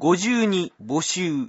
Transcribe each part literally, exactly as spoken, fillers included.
ごじゅうに募集。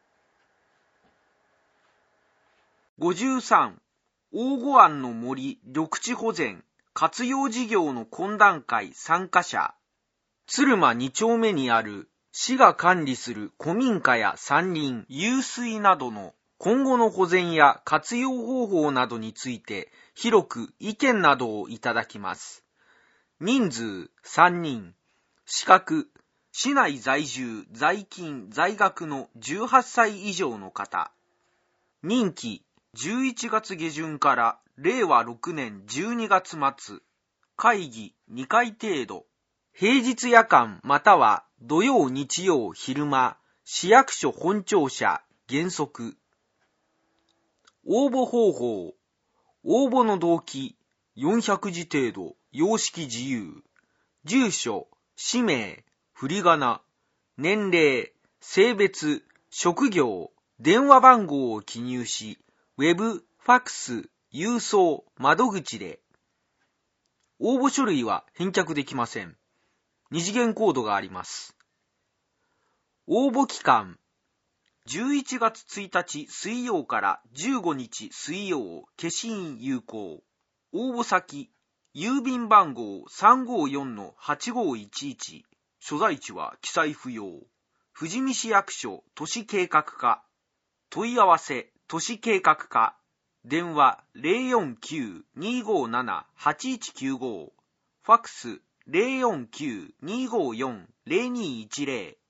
ごじゅうさん大御庵の森緑地保全活用事業の懇談会参加者。鶴間に丁目にある市が管理する古民家や山林、湧水などの今後の保全や活用方法などについて広く意見などをいただきます。人数さんにん。資格、市内在住、在勤、在学のじゅうはっさい以上の方。任期、じゅういちがつ下旬かられいわろくねんじゅうにがつ末。会議にかい程度。平日夜間または土曜日曜昼間、市役所本庁舎原則。応募方法、応募の動機、よんひゃくじ程度、様式自由。住所、氏名、振り仮名、年齢、性別、職業、電話番号を記入し、ウェブ、ファックス、郵送、窓口で。応募書類は返却できません。二次元コードがあります。応募期間、じゅういちがつついたち水曜からじゅうごにち水曜、消印有効。応募先、郵便番号 さんごよんのはちごいちいち。所在地は記載不要。富士見市役所都市計画課。問い合わせ都市計画課。電話 ゼロよんきゅうにーごーななはちいちきゅうご。ファックス ゼロよんきゅうにーごーよんゼロにーいちゼロ。